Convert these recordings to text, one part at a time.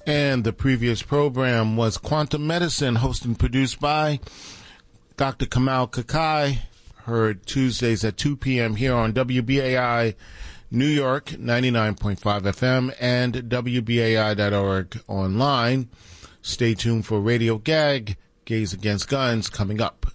And the previous program was Quantum Medicine, hosted and produced by Dr. Kamal Kakai, heard Tuesdays at 2 p.m. here on WBAI New York 99.5 FM and WBAI.org online. Stay tuned for Radio Gag, Gays Against Guns, coming up.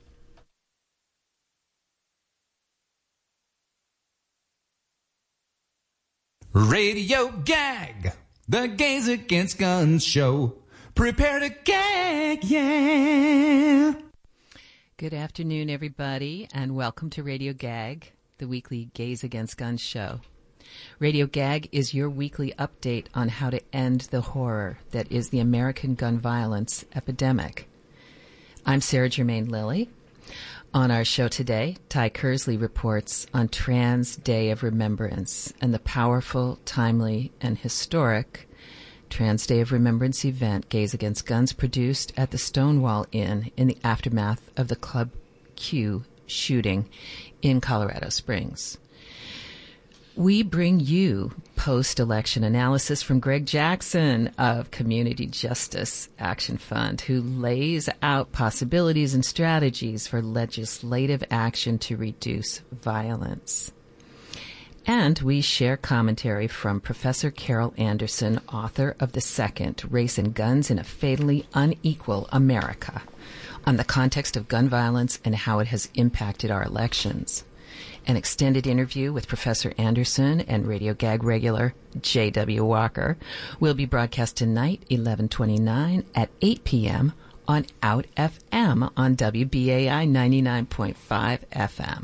Radio Gag, the Gays Against Guns show. Prepare to gag, yeah. Good afternoon, everybody, and welcome to Radio Gag, the weekly Gays Against Guns show. Radio Gag is your weekly update on how to end the horror that is the American gun violence epidemic. I'm Sarah Germain Lilly. On our show today, Ty Kersley reports on Trans Day of Remembrance and the powerful, timely, and historic Trans Day of Remembrance event Gays Against Guns produced at the Stonewall Inn in the aftermath of the Club Q shooting in Colorado Springs. We bring you post-election analysis from Greg Jackson of Community Justice Action Fund, who lays out possibilities and strategies for legislative action to reduce violence. And we share commentary from Professor Carol Anderson, author of The Second, Race and Guns in a Fatally Unequal America, on the context of gun violence and how it has impacted our elections. An extended interview with Professor Anderson and Radio Gag regular J.W. Walker will be broadcast tonight, 11/29 at 8 p.m. on Out FM on WBAI 99.5 FM.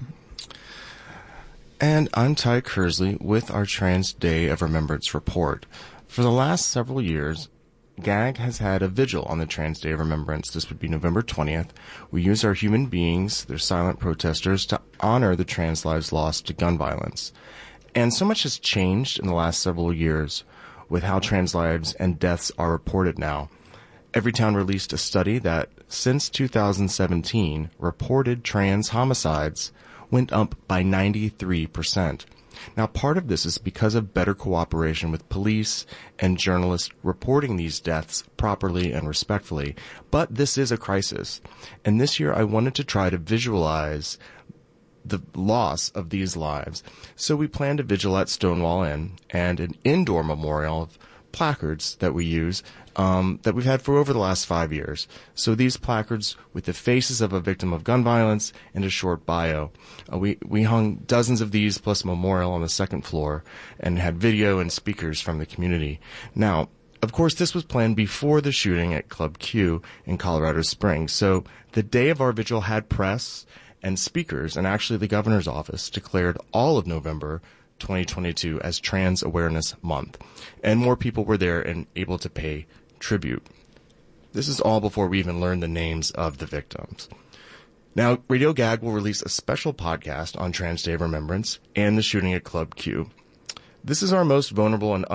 And I'm Ty Kersley with our Trans Day of Remembrance report. For the last several years, GAG has had a vigil on the Trans Day of Remembrance. This would be November 20th. We use our human beings, they're silent protesters, to honor the trans lives lost to gun violence. And so much has changed in the last several years with how trans lives and deaths are reported now. Everytown released a study that since 2017, reported trans homicides went up by 93%. Now, part of this is because of better cooperation with police and journalists reporting these deaths properly and respectfully. But this is a crisis. And this year I wanted to try to visualize the loss of these lives. So we planned a vigil at Stonewall Inn and an indoor memorial of placards that we use that we've had for over the last 5 years. So these placards with the faces of a victim of gun violence and a short bio. We hung dozens of these plus a memorial on the second floor and had video and speakers from the community. Now, of course, this was planned before the shooting at Club Q in Colorado Springs. So the day of our vigil had press and speakers, and actually the governor's office declared all of November 2022 as Trans Awareness Month. And more people were there and able to pay tribute. This is all before we even learned the names of the victims. Now, Radio Gag will release a special podcast on Trans Day of Remembrance and the shooting at Club Q. This is our most vulnerable are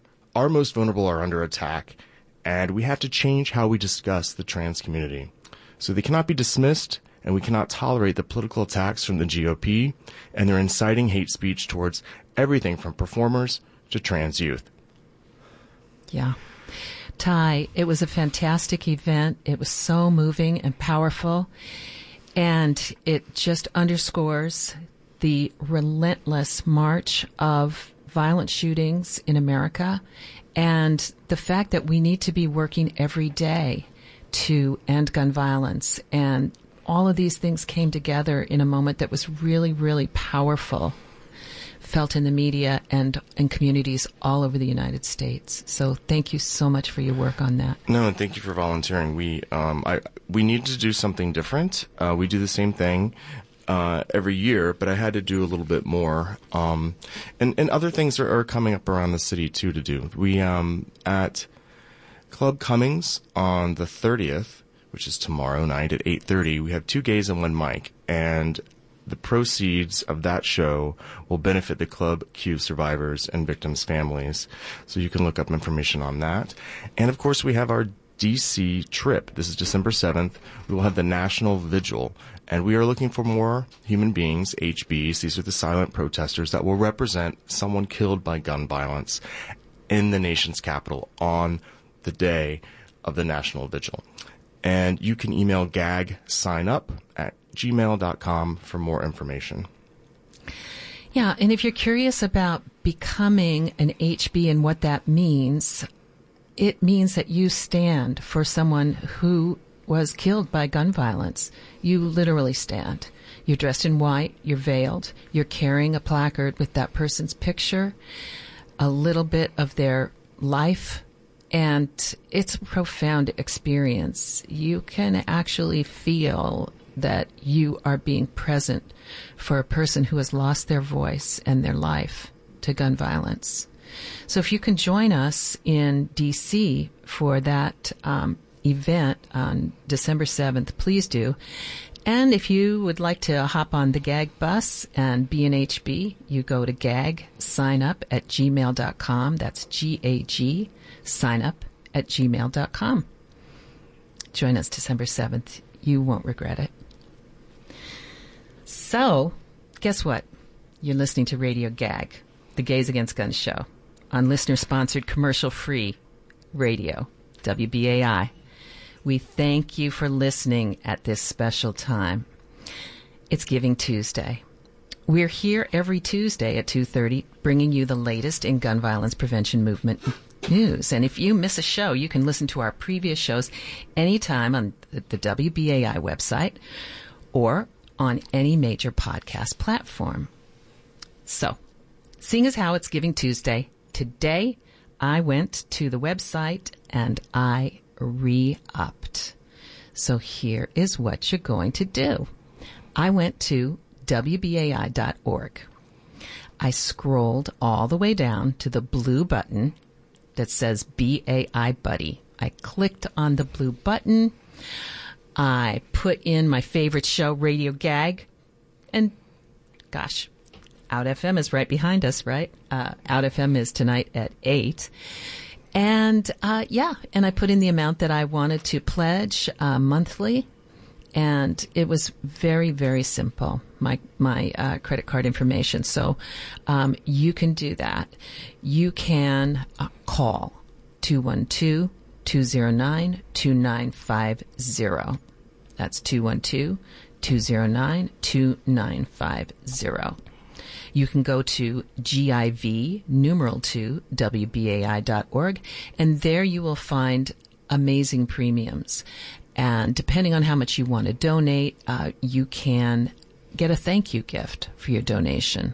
under attack, and we have to change how we discuss the trans community. So they cannot be dismissed, and we cannot tolerate the political attacks from the GOP and their inciting hate speech towards everything from performers to trans youth. Yeah. Ty, it was a fantastic event. It was so moving and powerful, and it just underscores the relentless march of violent shootings in America and the fact that we need to be working every day to end gun violence. And all of these things came together in a moment that was really, really powerful, felt in the media and in communities all over the United States. So thank you so much for your work on that. No, and thank you for volunteering. We needed to do something different. We do the same thing every year, but I had to do a little bit more. And other things are coming up around the city too to do. We at Club Cummings on the 30th, which is tomorrow night at 8:30, we have 2 gays and 1 mic, and the proceeds of that show will benefit the Club Q survivors and victims' families. So you can look up information on that. And of course, we have our DC trip. This is December 7th. We will have the National Vigil, and we are looking for more human beings, HBs. These are the silent protesters that will represent someone killed by gun violence in the nation's capital on the day of the National Vigil. And you can email gagsignup@gmail.com for more information. Yeah, and if you're curious about becoming an HB and what that means, it means that you stand for someone who was killed by gun violence. You literally stand. You're dressed in white, you're veiled, you're carrying a placard with that person's picture, a little bit of their life, and it's a profound experience. You can actually feel that you are being present for a person who has lost their voice and their life to gun violence. So if you can join us in D.C. for that event on December 7th, please do. And if you would like to hop on the GAG bus and be an HB, you go to gagsignup@gmail.com. That's GAG, signup@gmail.com. Join us December 7th. You won't regret it. So, guess what? You're listening to Radio GAG, the Gays Against Guns show, on listener-sponsored commercial-free radio, WBAI. We thank you for listening at this special time. It's Giving Tuesday. We're here every Tuesday at 2:30, bringing you the latest in gun violence prevention movement news. And if you miss a show, you can listen to our previous shows anytime on the WBAI website or on any major podcast platform. So, seeing as how it's Giving Tuesday, today I went to the website and I re-upped. So here is what you're going to do. I went to WBAI.org. I scrolled all the way down to the blue button that says BAI Buddy. I clicked on the blue button. I put in my favorite show, Radio GAG, and gosh, Out FM is right behind us, right? Out FM is tonight at 8. And, and I put in the amount that I wanted to pledge monthly, and it was very, very simple, my credit card information. So you can do that. You can call 212-209-2950. That's 212-209-2950. You can go to GIV2WBAI.org, and there you will find amazing premiums. And depending on how much you want to donate, you can get a thank you gift for your donation.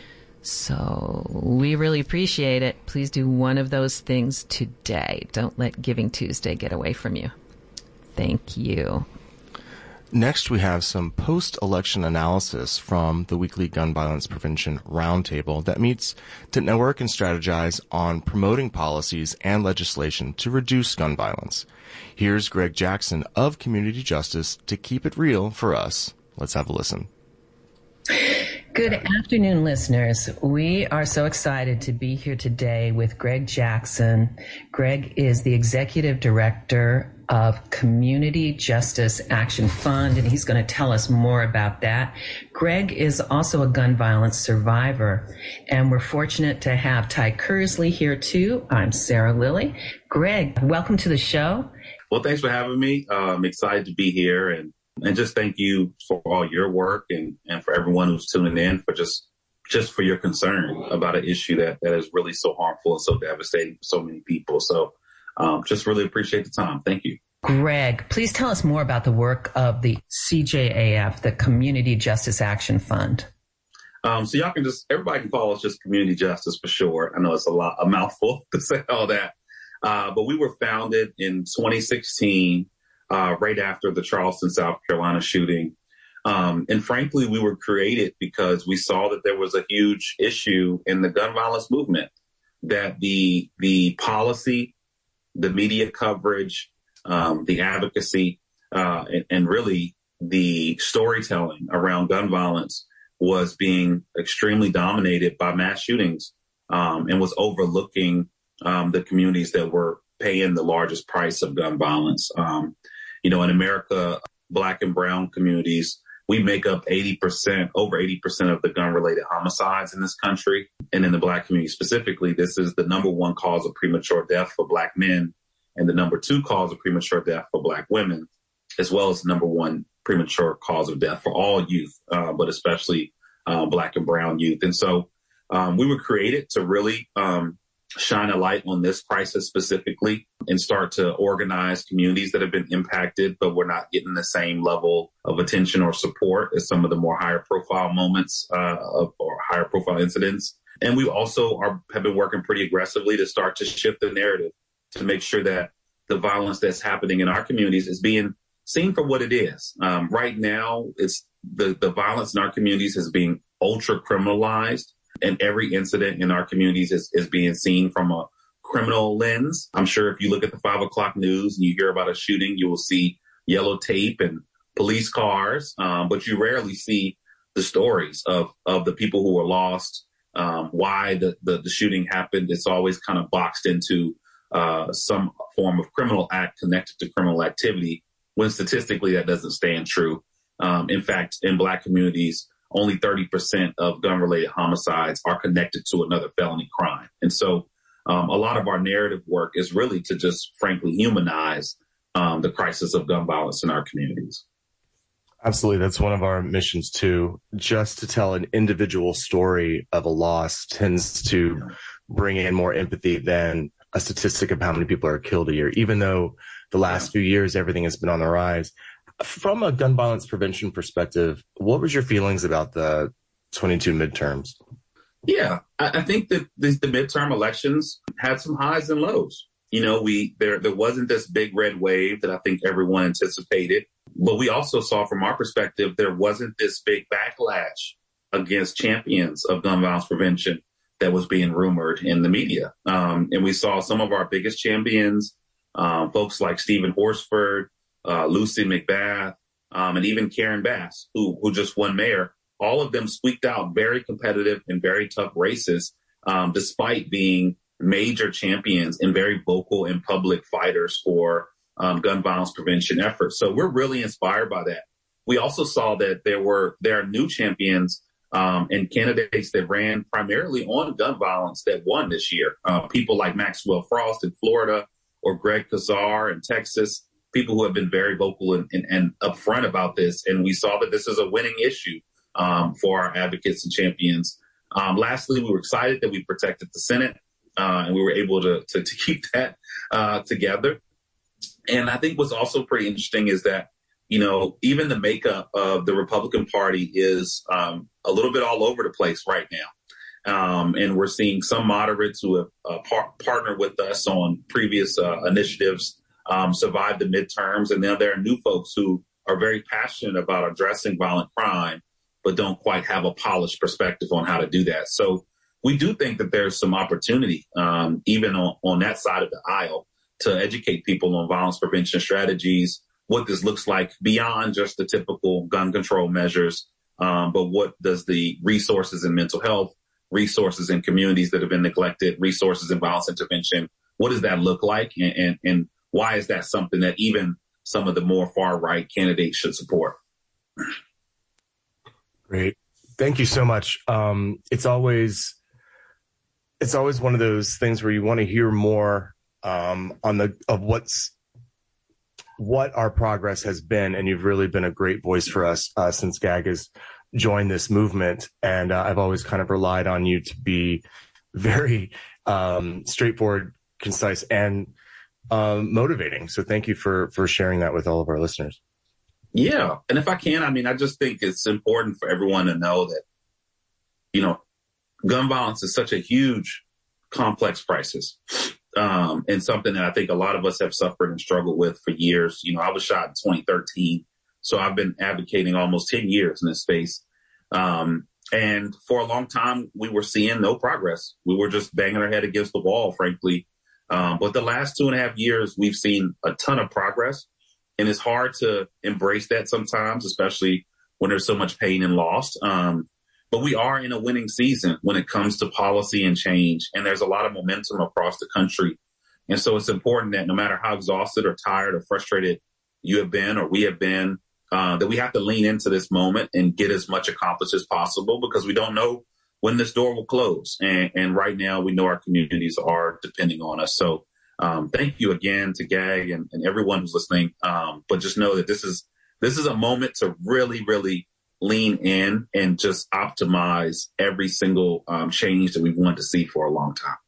So we really appreciate it. Please do one of those things today. Don't let Giving Tuesday get away from you. Thank you. Next, we have some post-election analysis from the weekly Gun Violence Prevention Roundtable that meets to network and strategize on promoting policies and legislation to reduce gun violence. Here's Greg Jackson of Community Justice to keep it real for us. Let's have a listen. Good afternoon, listeners. We are so excited to be here today with Greg Jackson. Greg is the Executive Director of Community Justice Action Fund, and he's going to tell us more about that. Greg is also a gun violence survivor, and we're fortunate to have Ty Kersley here, too. I'm Sarah Lilly. Greg, welcome to the show. Well, thanks for having me. I'm excited to be here, and just thank you for all your work and for everyone who's tuning in for just for your concern about an issue that is really so harmful and so devastating for so many people. So just really appreciate the time. Thank you. Greg, please tell us more about the work of the CJAF, the Community Justice Action Fund. So y'all can everybody can call us just Community Justice for sure. I know it's a mouthful to say all that. But we were founded in 2016, right after the Charleston, South Carolina shooting. And frankly, we were created because we saw that there was a huge issue in the gun violence movement, that the policy, the media coverage, the advocacy, and really the storytelling around gun violence was being extremely dominated by mass shootings, and was overlooking the communities that were paying the largest price of gun violence. In America, Black and brown communities, we make up over 80% of the gun-related homicides in this country. And in the Black community specifically, this is the number one cause of premature death for Black men and the number 2 cause of premature death for Black women, as well as the number 1 premature cause of death for all youth, but especially Black and brown youth. And so we were created to really shine a light on this crisis specifically and start to organize communities that have been impacted, but we're not getting the same level of attention or support as some of the more higher profile moments or higher profile incidents. And we also have been working pretty aggressively to start to shift the narrative to make sure that the violence that's happening in our communities is being seen for what it is. Right now, it's the violence in our communities is being ultra criminalized, and every incident in our communities is being seen from a criminal lens. I'm sure if you look at the 5 o'clock news and you hear about a shooting, you will see yellow tape and police cars, but you rarely see the stories of the people who were lost, why the shooting happened. It's always kind of boxed into some form of criminal act connected to criminal activity, when statistically that doesn't stand true. In fact, in Black communities, only 30% of gun-related homicides are connected to another felony crime. And so a lot of our narrative work is really to just frankly humanize the crisis of gun violence in our communities. Absolutely. That's one of our missions too. Just to tell an individual story of a loss tends to bring in more empathy than a statistic of how many people are killed a year, even though the last few years, everything has been on the rise. From a gun violence prevention perspective, what was your feelings about the 22 midterms? Yeah, I think that the midterm elections had some highs and lows. You know, there wasn't this big red wave that I think everyone anticipated. But we also saw from our perspective, there wasn't this big backlash against champions of gun violence prevention that was being rumored in the media. And we saw some of our biggest champions, folks like Stephen Horsford, Lucy McBath, and even Karen Bass, who just won mayor. All of them squeaked out very competitive and very tough races, despite being major champions and very vocal and public fighters for gun violence prevention efforts. So we're really inspired by that. We also saw that there are new champions and candidates that ran primarily on gun violence that won this year. People like Maxwell Frost in Florida or Greg Kazar in Texas. People who have been very vocal and upfront about this. And we saw that this is a winning issue for our advocates and champions. Lastly, we were excited that we protected the Senate and we were able to keep that together. And I think what's also pretty interesting is that, you know, even the makeup of the Republican Party is a little bit all over the place right now. And we're seeing some moderates who have partnered with us on previous initiatives survive the midterms. And then there are new folks who are very passionate about addressing violent crime, but don't quite have a polished perspective on how to do that. So we do think that there's some opportunity, even on that side of the aisle, to educate people on violence prevention strategies, what this looks like beyond just the typical gun control measures, but what does the resources in mental health, resources in communities that have been neglected, resources in violence intervention, what does that look like? And why is that something that even some of the more far-right candidates should support? Great. Thank you so much. It's always one of those things where you want to hear more what our progress has been. And you've really been a great voice for us since GAG has joined this movement. And I've always kind of relied on you to be very straightforward, concise, and motivating. So thank you for sharing that with all of our listeners. Yeah. And if I can, I just think it's important for everyone to know that, you know, gun violence is such a huge, complex crisis. And something that I think a lot of us have suffered and struggled with for years. You know, I was shot in 2013, so I've been advocating almost 10 years in this space. And for a long time, we were seeing no progress. We were just banging our head against the wall, frankly. But the last 2.5 years, we've seen a ton of progress. And it's hard to embrace that sometimes, especially when there's so much pain and loss. But we are in a winning season when it comes to policy and change. And there's a lot of momentum across the country. And so it's important that no matter how exhausted or tired or frustrated you have been or we have been, that we have to lean into this moment and get as much accomplished as possible, because we don't know when this door will close. And right now we know our communities are depending on us. So Thank you again to GAG and everyone who's listening. But just know that this is a moment to really, really lean in and just optimize every single change that we've wanted to see for a long time.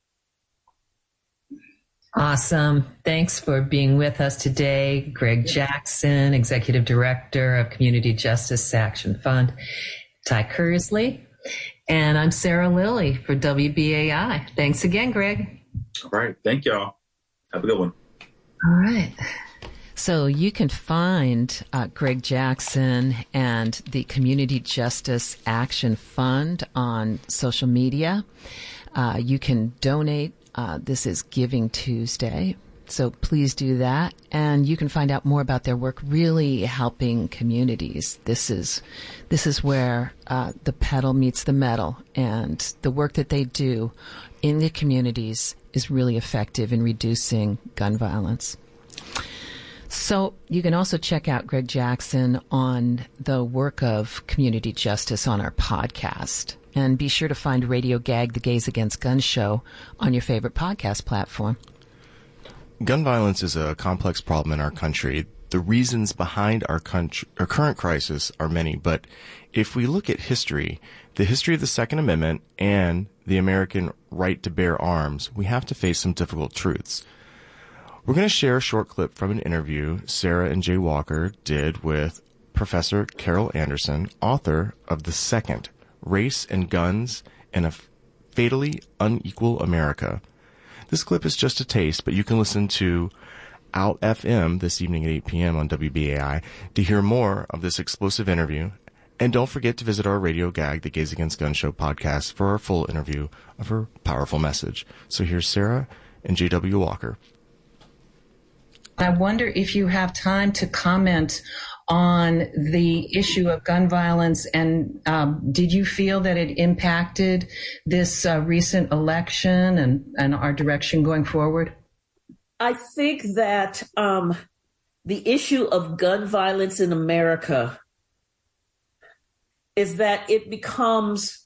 Awesome. Thanks for being with us today. Greg Jackson, Executive Director of Community Justice Action Fund, Ty Kersley, and I'm Sarah Lilly for WBAI. Thanks again, Greg. All right. Thank y'all. Have a good one. All right. So you can find Greg Jackson and the Community Justice Action Fund on social media. You can donate. This is Giving Tuesday, so please do that. And you can find out more about their work really helping communities. This is where the pedal meets the metal, and the work that they do in the communities is really effective in reducing gun violence. So you can also check out Greg Jackson on the work of community justice on our podcast. And be sure to find Radio GAG, the Gays Against Guns show, on your favorite podcast platform. Gun violence is a complex problem in our country. The reasons behind our current crisis are many, but if we look at history, the history of the Second Amendment and the American right to bear arms, we have to face some difficult truths. We're going to share a short clip from an interview Sarah and Jay Walker did with Professor Carol Anderson, author of The Second, Race and Guns in a Fatally Unequal America. This clip is just a taste, but you can listen to Out FM this evening at 8 p.m. on WBAI to hear more of this explosive interview. And don't forget to visit our Radio GAG, the Gays Against Guns show podcast, for our full interview of her powerful message. So here's Sarah and J.W. Walker. I wonder if you have time to comment on the issue of gun violence, and did you feel that it impacted this recent election and our direction going forward? I think that the issue of gun violence in America is that it becomes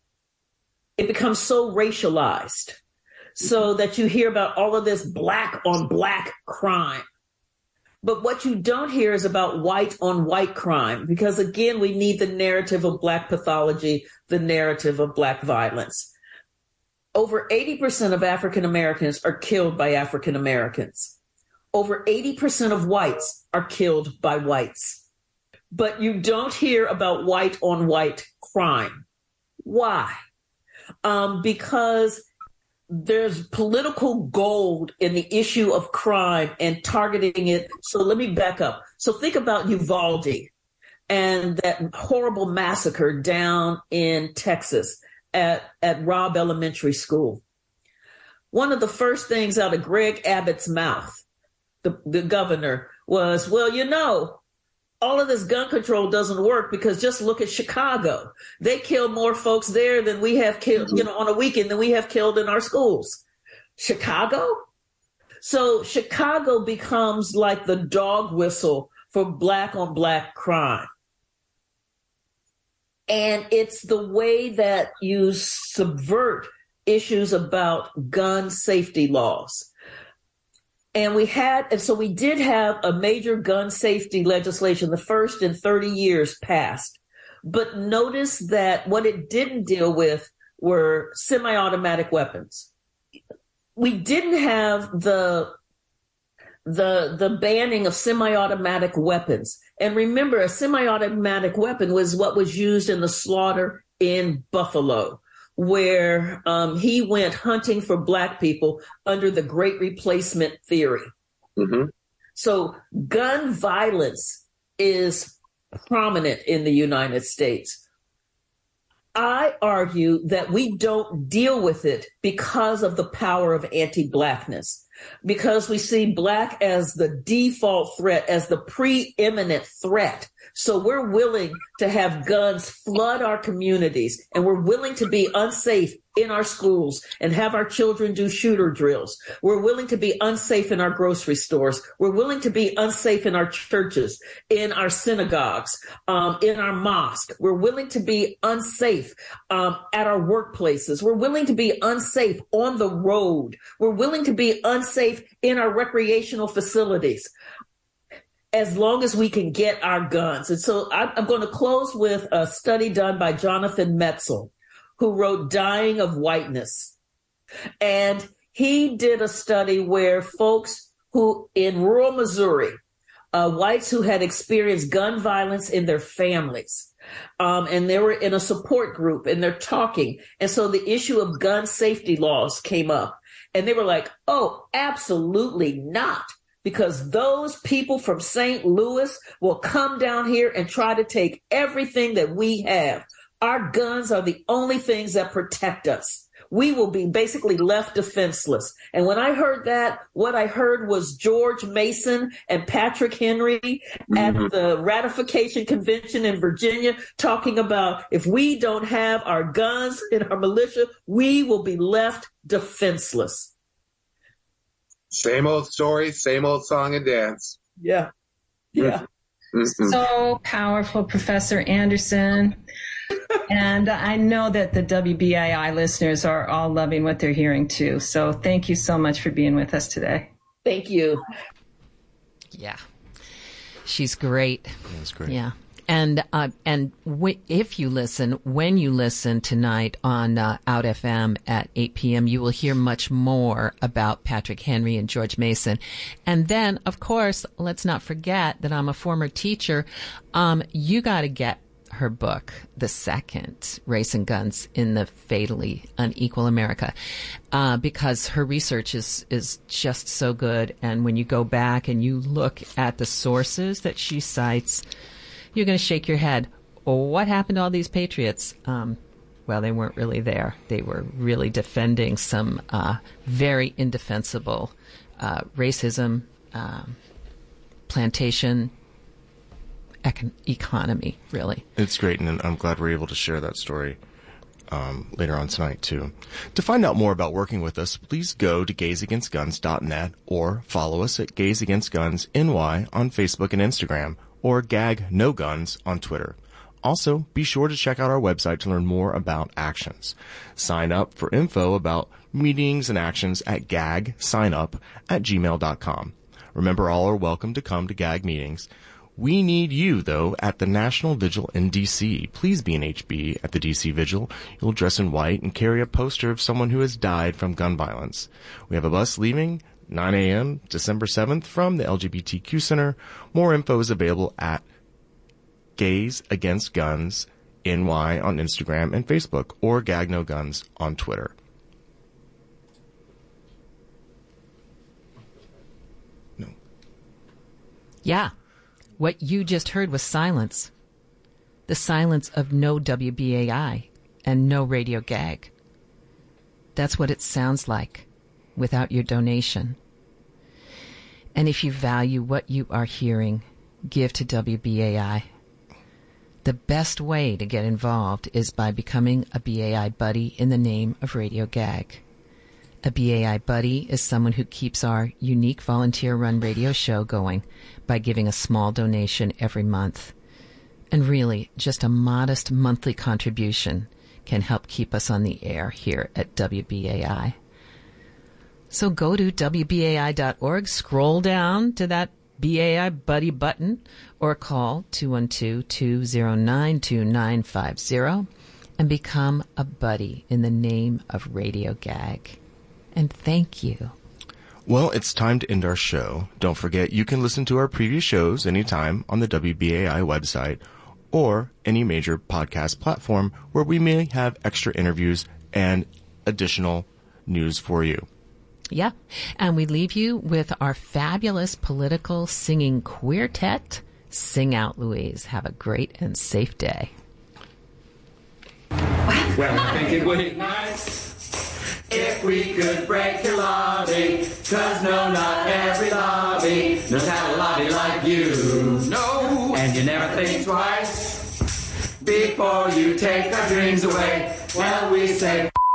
so racialized, so that you hear about all of this black on black crime. But what you don't hear is about white on white crime, because again, we need the narrative of black pathology, the narrative of black violence. Over 80% of African Americans are killed by African Americans. Over 80% of whites are killed by whites. But you don't hear about white on white crime. Why? Because there's political gold in the issue of crime and targeting it. So let me back up. So think about Uvalde and that horrible massacre down in Texas at Robb Elementary School. One of the first things out of Greg Abbott's mouth, the governor, was, well, you know, all of this gun control doesn't work because just look at Chicago. They kill more folks there than we have killed, on a weekend than we have killed in our schools. Chicago? So Chicago becomes like the dog whistle for black on black crime. And it's the way that you subvert issues about gun safety laws. And so we did have a major gun safety legislation, the first in 30 years passed. But notice that what it didn't deal with were semi-automatic weapons. We didn't have the banning of semi-automatic weapons. And remember, a semi-automatic weapon was what was used in the slaughter in Buffalo, where he went hunting for black people under the Great Replacement theory. Mm-hmm. So gun violence is prominent in the United States. I argue that we don't deal with it because of the power of anti-blackness, because we see black as the default threat, as the preeminent threat. So we're willing to have guns flood our communities, and we're willing to be unsafe in our schools and have our children do shooter drills. We're willing to be unsafe in our grocery stores. We're willing to be unsafe in our churches, in our synagogues, in our mosque. We're willing to be unsafe at our workplaces. We're willing to be unsafe on the road. We're willing to be unsafe in our recreational facilities, as long as we can get our guns. And so I'm going to close with a study done by Jonathan Metzl, who wrote Dying of Whiteness. And he did a study where folks who in rural Missouri, whites who had experienced gun violence in their families, and they were in a support group and they're talking. And so the issue of gun safety laws came up and they were like, oh, absolutely not. Because those people from St. Louis will come down here and try to take everything that we have. Our guns are the only things that protect us. We will be basically left defenseless. And when I heard that, what I heard was George Mason and Patrick Henry at the ratification convention in Virginia talking about if we don't have our guns in our militia, we will be left defenseless. Same old story, same old song and dance. Yeah. Yeah. So powerful, Professor Anderson. And I know that the WBAI listeners are all loving what they're hearing too. So thank you so much for being with us today. Thank you. Yeah. She's great. That's great. Yeah. And if you listen, when you listen tonight on Out FM at 8 p.m., you will hear much more about Patrick Henry and George Mason. And then, of course, let's not forget that I'm a former teacher. You got to get her book, The Second, Race and Guns in the Fatally Unequal America, because her research is just so good. And when you go back and you look at the sources that she cites, you're going to shake your head. What happened to all these patriots? Well, they weren't really there. They were really defending some very indefensible racism, plantation economy, really. It's great, and I'm glad we're able to share that story later on tonight, too. To find out more about working with us, please go to gaysagainstguns.net or follow us at Gays Against Guns NY on Facebook and Instagram, or Gag No Guns on Twitter. Also, be sure to check out our website to learn more about actions. Sign up for info about meetings and actions at gagsignup@gmail.com. Remember, all are welcome to come to GAG meetings. We need you, though, at the National Vigil in D.C. Please be an HB at the D.C. Vigil. You'll dress in white and carry a poster of someone who has died from gun violence. We have a bus leaving 9 a.m. December 7th from the LGBTQ Center. More info is available at Gays Against Guns NY on Instagram and Facebook, or Gag No Guns on Twitter. No. Yeah. What you just heard was silence. The silence of no WBAI and no Radio Gag. That's what it sounds like without your donation. And if you value what you are hearing, give to WBAI. The best way to get involved is by becoming a BAI buddy in the name of Radio Gag. A BAI buddy is someone who keeps our unique volunteer-run radio show going by giving a small donation every month. And really, just a modest monthly contribution can help keep us on the air here at WBAI. So go to WBAI.org, scroll down to that BAI Buddy button, or call 212-209-2950 and become a buddy in the name of Radio Gag. And thank you. Well, it's time to end our show. Don't forget, you can listen to our previous shows anytime on the WBAI website or any major podcast platform where we may have extra interviews and additional news for you. Yeah. And we leave you with our fabulous political singing quartet. Sing out, Louise. Have a great and safe day. Well, I think it would be nice if we could break your lobby, 'cause no, not every lobby knows how to lobby like you. No, and you never think twice before you take our dreams away. Well, we say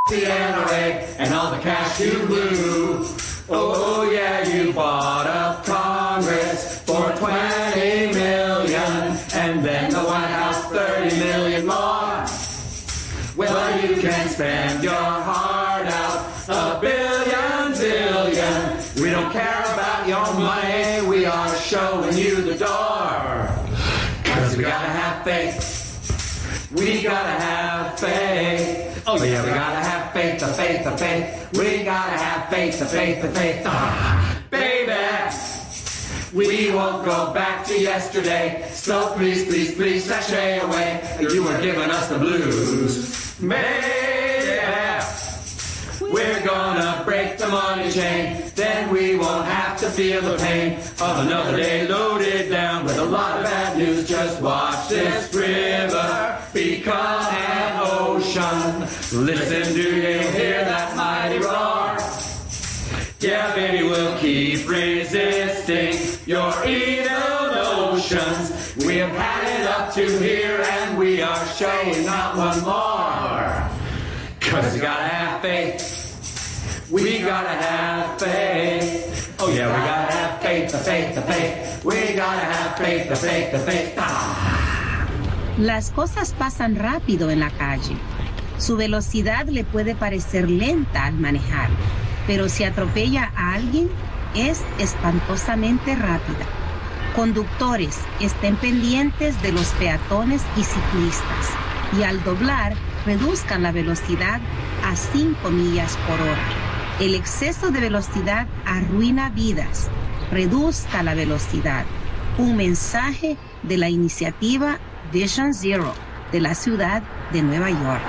the NRA and all the cash you blew. Oh yeah, you bought up Congress for $20 million, and then the White House $30 million more. Well, you can spend your heart out $1 billion, zillion. We don't care about your money, we are showing you the door. 'Cause we gotta have faith. We gotta have faith. Oh yeah, we gotta have faith, the faith, the faith. We gotta have faith, the faith, the faith. Baby, we won't go back to yesterday. So please, please, please sashay away. You were giving us the blues. Baby, we're gonna break the money chain. Then we won't have to feel the pain of another day loaded down with a lot of bad news. Just watch this river become an ocean. Listen, do you hear that mighty roar? Yeah, baby, we'll keep resisting your evil notions. We have had it up to here and we are showing not one more. 'Cause we gotta have faith. We gotta have faith. Oh yeah, we gotta have faith, the faith, the faith. We gotta have faith, the faith, the faith. Las cosas pasan rápido en la calle. Su velocidad le puede parecer lenta al manejar, pero si atropella a alguien, es espantosamente rápida. Conductores, estén pendientes de los peatones y ciclistas, y al doblar, reduzcan la velocidad a 5 millas por hora. El exceso de velocidad arruina vidas. Reduzca la velocidad. Un mensaje de la iniciativa Vision Zero de la ciudad de Nueva York.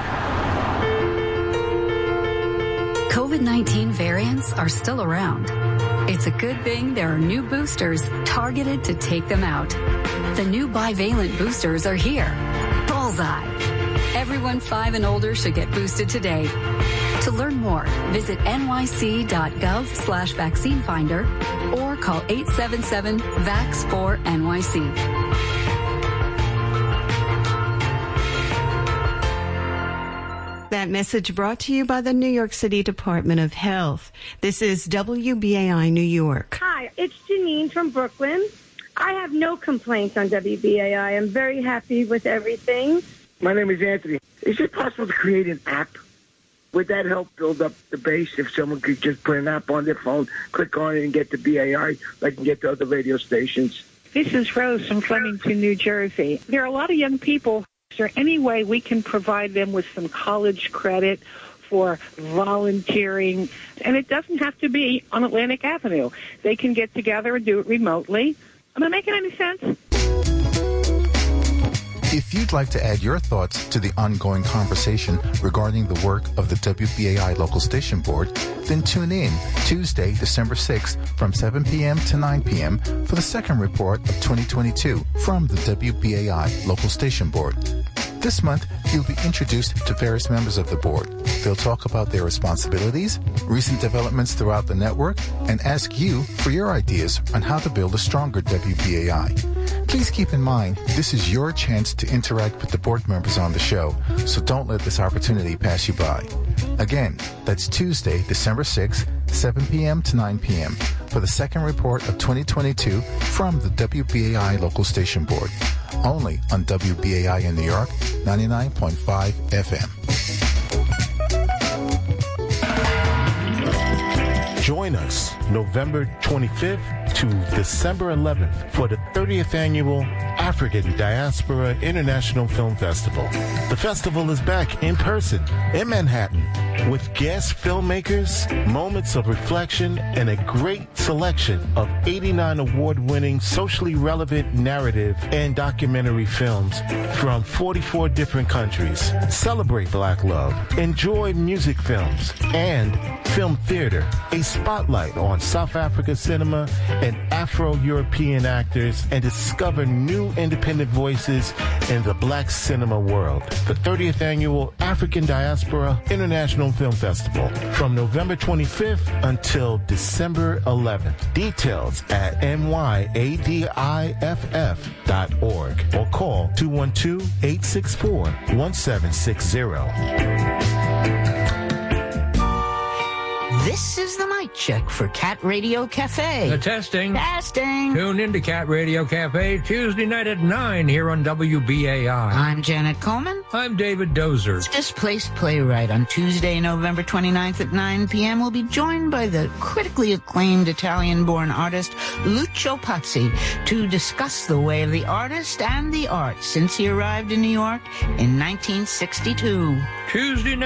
COVID-19 variants are still around. It's a good thing there are new boosters targeted to take them out. The new bivalent boosters are here. Bullseye. Everyone 5 and older should get boosted today. To learn more, visit nyc.gov/vaccine finder or call 877-VAX4NYC. That message brought to you by the New York City Department of Health. This is WBAI New York. Hi, it's Janine from Brooklyn. I have no complaints on WBAI. I'm very happy with everything. My name is Anthony. Is it possible to create an app? Would that help build up the base if someone could just put an app on their phone, click on it, and get the BAI like and get to other radio stations? This is Rose from Flemington, New Jersey. There are a lot of young people. Is there any way we can provide them with some college credit for volunteering? And it doesn't have to be on Atlantic Avenue. They can get together and do it remotely. Am I making any sense? If you'd like to add your thoughts to the ongoing conversation regarding the work of the WBAI Local Station Board, then tune in Tuesday, December 6th from 7 p.m. to 9 p.m. for the second report of 2022 from the WBAI Local Station Board. This month, you'll be introduced to various members of the board. They'll talk about their responsibilities, recent developments throughout the network, and ask you for your ideas on how to build a stronger WBAI. Please keep in mind, this is your chance to interact with the board members on the show, so don't let this opportunity pass you by. Again, that's Tuesday, December 6th, 7 p.m. to 9 p.m. for the second report of 2022 from the WBAI Local Station Board. Only on WBAI in New York, 99.5 FM. Join us November 25th to December 11th for the 30th Annual African Diaspora International Film Festival. The festival is back in person in Manhattan with guest filmmakers, moments of reflection, and a great selection of 89 award-winning socially relevant narrative and documentary films from 44 different countries. Celebrate Black love, enjoy music films, and film theater, a spotlight on South Africa cinema and Afro-European actors, and discover new independent voices in the Black cinema world. The 30th Annual African Diaspora International Film Festival from November 25th until December 11th. Details at nyadiff.org or call 212-864-1760. This is the mic check for Cat Radio Cafe. Testing. Testing. Tune into Cat Radio Cafe Tuesday night at 9 here on WBAI. I'm Janet Coleman. I'm David Dozer. Displaced Playwright on Tuesday, November 29th at 9 p.m. will be joined by the critically acclaimed Italian-born artist Lucio Pazzi to discuss the way of the artist and the arts since he arrived in New York in 1962. Tuesday night.